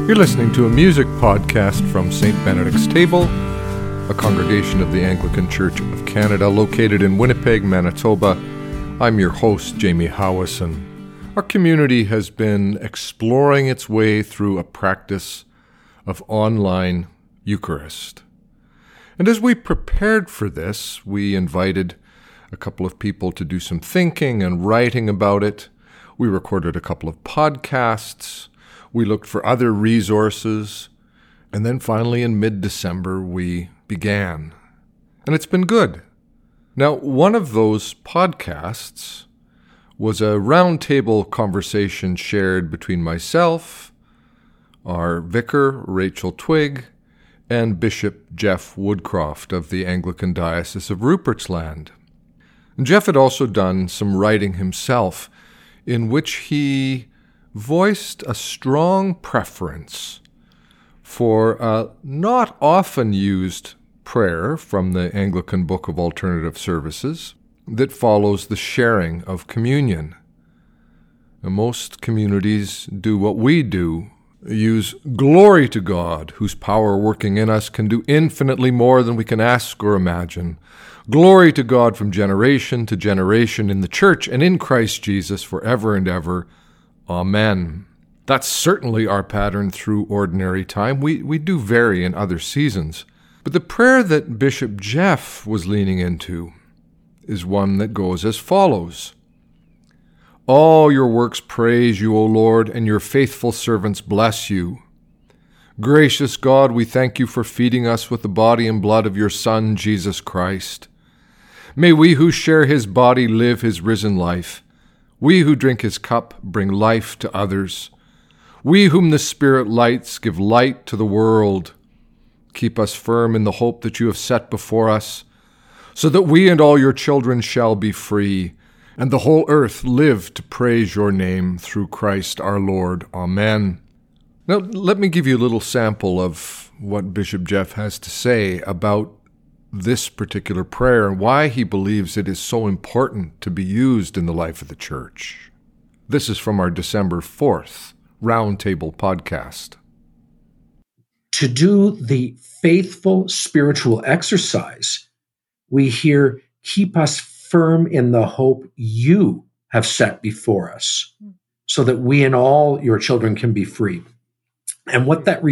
You're listening to a music podcast from St. Benedict's Table, a congregation of the Anglican Church of Canada located in Winnipeg, Manitoba. I'm your host, Jamie Howison. Our community has been exploring its way through a practice of online Eucharist. And as we prepared for this, we invited a couple of people to do some thinking and writing about it. We recorded a couple of podcasts. We looked for other resources. And then finally in mid-December, we began. And it's been good. Now, one of those podcasts was a roundtable conversation shared between myself, our vicar, Rachel Twigg, and Bishop Jeff Woodcroft of the Anglican Diocese of Rupert's Land. And Jeff had also done some writing himself in which he voiced a strong preference for a not often used prayer from the Anglican Book of Alternative Services that follows the sharing of communion. Now, most communities do what we do, use glory to God, whose power working in us can do infinitely more than we can ask or imagine. Glory to God from generation to generation in the Church and in Christ Jesus forever and ever. Amen. That's certainly our pattern through ordinary time. We do vary in other seasons. But the prayer that Bishop Jeff was leaning into is one that goes as follows. All your works praise you, O Lord, and your faithful servants bless you. Gracious God, we thank you for feeding us with the body and blood of your Son, Jesus Christ. May we who share his body live his risen life. We who drink his cup bring life to others. We whom the Spirit lights give light to the world. Keep us firm in the hope that you have set before us, so that we and all your children shall be free, and the whole earth live to praise your name through Christ our Lord. Amen. Now, let me give you a little sample of what Bishop Jeff has to say about this particular prayer and why he believes it is so important to be used in the life of the Church. This is from our December 4th Roundtable podcast. To do the faithful spiritual exercise, we hear, keep us firm in the hope you have set before us, so that we and all your children can be free. And what that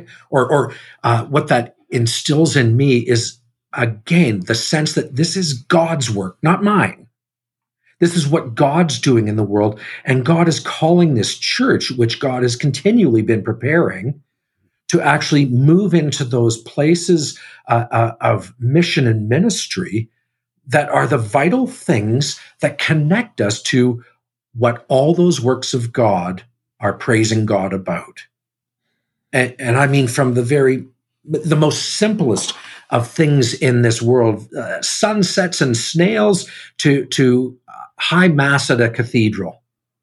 what that instills in me is, again, the sense that this is God's work, not mine. This is what God's doing in the world, and God is calling this church, which God has continually been preparing, to actually move into those places of mission and ministry that are the vital things that connect us to what all those works of God are praising God about. And I mean, from the most simplest of things in this world, sunsets and snails to high mass at a cathedral.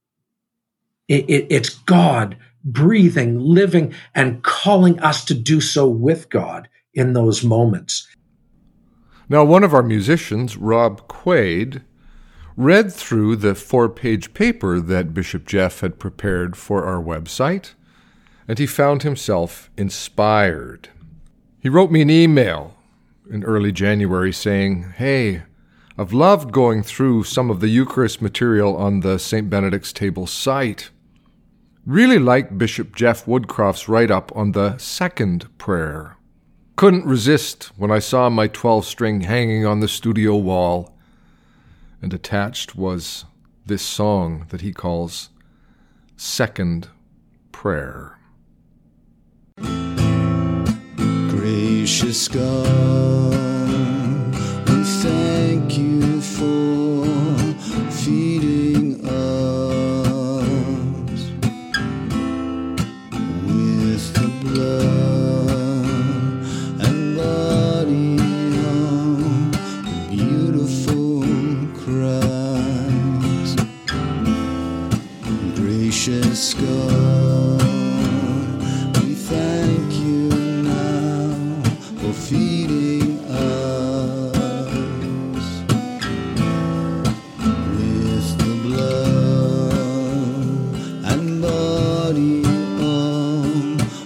It's God breathing, living, and calling us to do so with God in those moments. Now, one of our musicians, Rob Quaid, read through the 4-page paper that Bishop Jeff had prepared for our website, and he found himself inspired. He wrote me an email in early January saying, "Hey, I've loved going through some of the Eucharist material on the St. Benedict's Table site. Really liked Bishop Jeff Woodcroft's write-up on the second prayer. Couldn't resist when I saw my 12-string hanging on the studio wall. And attached was this song that he calls Second Prayer." Gracious God, we thank you for feeding us with the blood and body of the beautiful Christ. Gracious God, we thank you now for feeding us with the blood and body of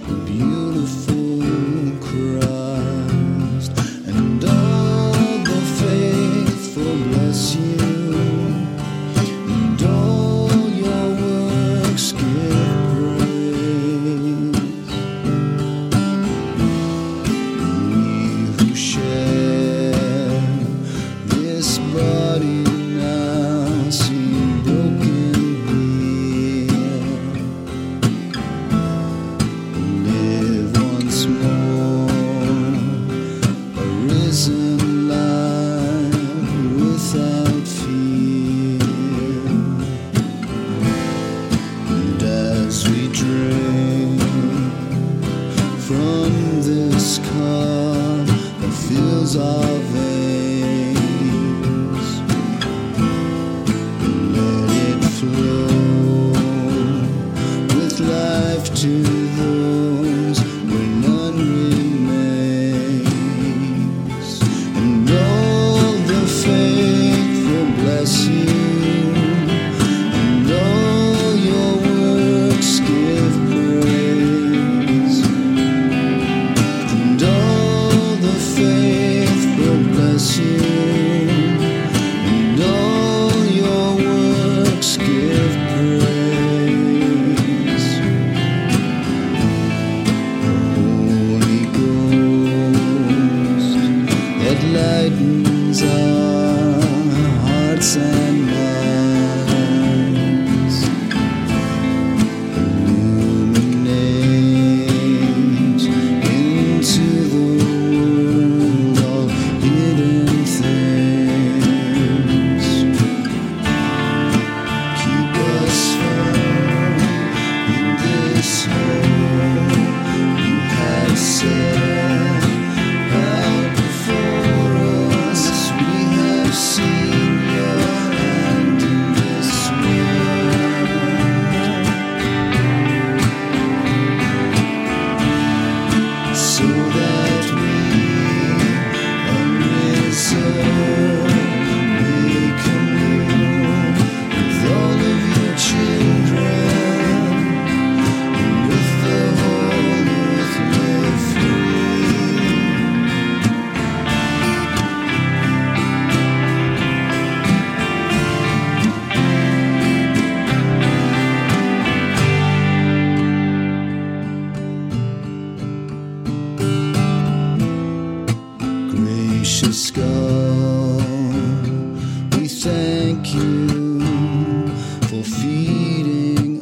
feeding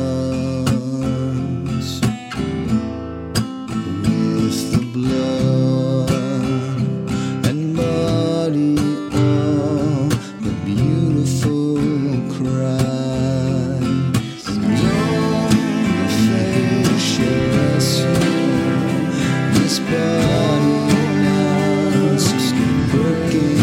us with the blood and body of the beautiful Christ. Don't the faith shares this body now working.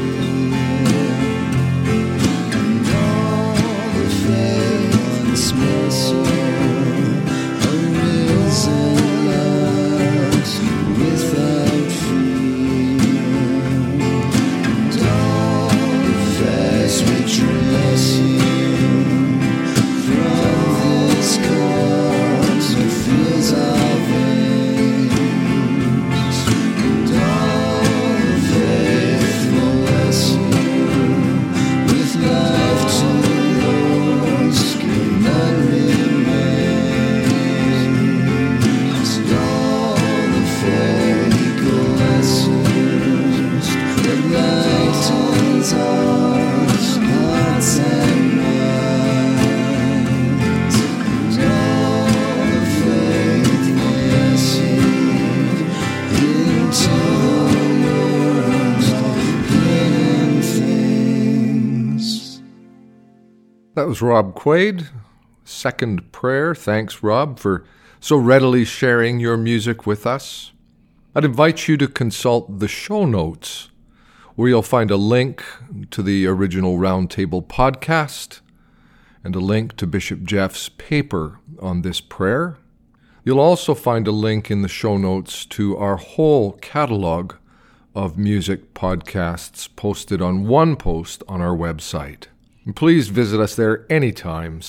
That was Rob Quaid, Second Prayer. Thanks, Rob, for so readily sharing your music with us. I'd invite you to consult the show notes, where you'll find a link to the original Roundtable podcast and a link to Bishop Jeff's paper on this prayer. You'll also find a link in the show notes to our whole catalog of music podcasts posted on one post on our website. And please visit us there anytime,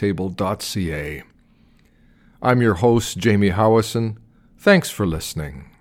stbenedictstable.ca. I'm your host, Jamie Howison. Thanks for listening.